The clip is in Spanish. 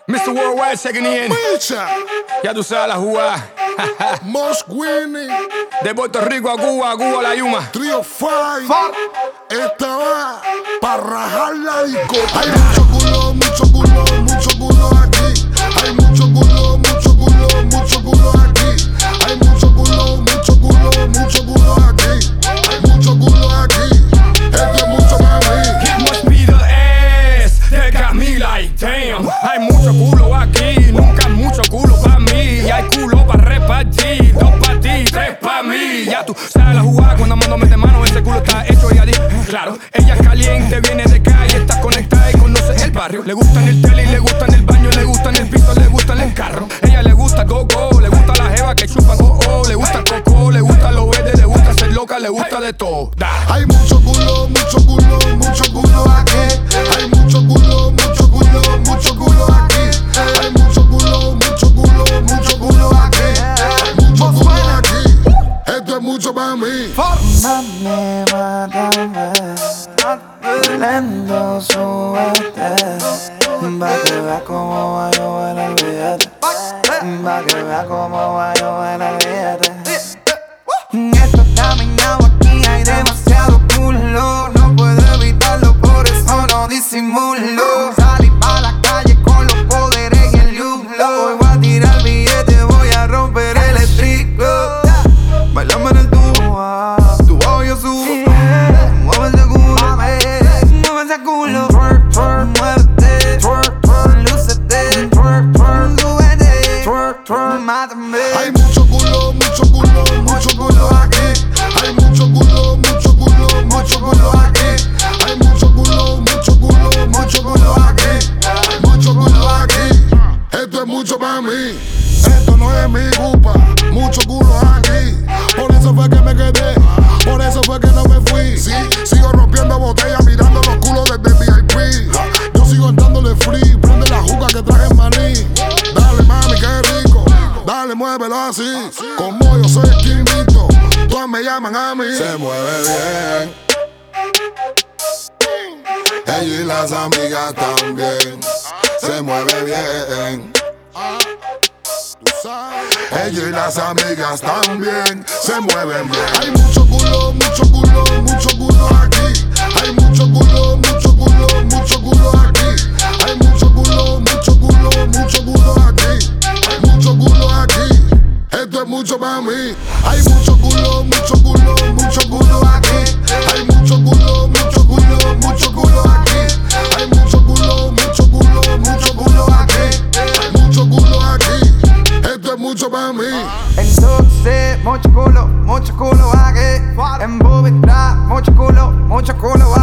Mr. Worldwide checking in. Mucha. Ya tú sabes la jugada. Most winning. De Puerto Rico a Cuba a la Yuma. Trio 5. Esta va para rajar la discoteca. Hay mucho culo, mucho culo, mucho culo aquí. Hay mucho culo, mucho culo, mucho culo aquí. Hay mucho culo, mucho culo, mucho culo aquí. Hay mucho culo aquí. Esto es mucho para mí. It must be the ass that got me like damn. Hay mucho culo aquí, nunca mucho culo pa' mí. Y hay culo pa' repartir, 2 pa' ti, 3 pa' mí. Ya tú sabes la jugada cuando mando mete mano, ese culo está hecho y dice, claro, ella es caliente, viene de calle, está conectada y conoce el barrio. Le gusta en el tele y le gusta en el baño, le gusta en el piso, le gusta en el carro. Ella le gusta go-go, le gusta la jeva que chupa go-go, le gusta coco, le gusta lo verde, le gusta ser loca, le gusta de todo. Hay mucho culo, mucho culo, mucho culo aquí. Hay mucho culo, mucho culo, mucho culo aquí. Hay mucho culo, mucho culo, mucho culo aquí. Hay mucho culo aquí. Esto es mucho para mí. Mami, mátame, lento, súbete, pa' que veas cómo va yo en el billete, pa' que veas cómo va yo en el billete. Esto está minado aquí, hay demasiado culo, no puedo evitarlo, por eso no disimulo. Salí pa' la calle con los poderes y el yuglo. Hoy voy a tirar billete, voy a romper el estrico. Bailame en el tubo, tu bajo yo subo. Mueve ese culo, mueve ese culo. Twerk, twerk, muévete, twerk, twerk, lúcete, twerk, twerk, súbete, twerk, twerk, mátame. Hay mucho culo, mucho culo, mucho culo aquí. Hay mucho culo, mucho culo, mucho culo aquí. Hay mucho culo, mucho culo, mucho culo aquí. Hay mucho culo aquí. Esto es mucho para mí. Esto no es mi culpa. Mucho culo aquí. Por eso fue que me quedé. Por eso fue que no me fui. Sí, sigo rompiendo botellas, mirando los culos desde VIP. Yo sigo dándole free. Prende la juca que traje en maní. Dale mami, qué rico. Dale, muévelo así. Como yo soy el quinito, todas me llaman a mí. Se mueve bien. Ella y las amigas también. Se mueve bien. Ella y las amigas también se mueven bien. Hay mucho culo, mucho culo, mucho culo aquí. Hay mucho culo, mucho culo, mucho culo aquí. Hay mucho culo, mucho culo, mucho culo aquí. Hay mucho culo aquí. Esto es mucho para mí. Hay mucho culo, mucho culo, mucho culo aquí. Hay mucho culo, mucho culo, mucho culo aquí. Hay mucho culo, mucho culo, mucho culo aquí. Hay mucho culo aquí. Esto es mucho para mí. Entonces, mucho culo aquí. En Bobby Trap, mucho culo aquí.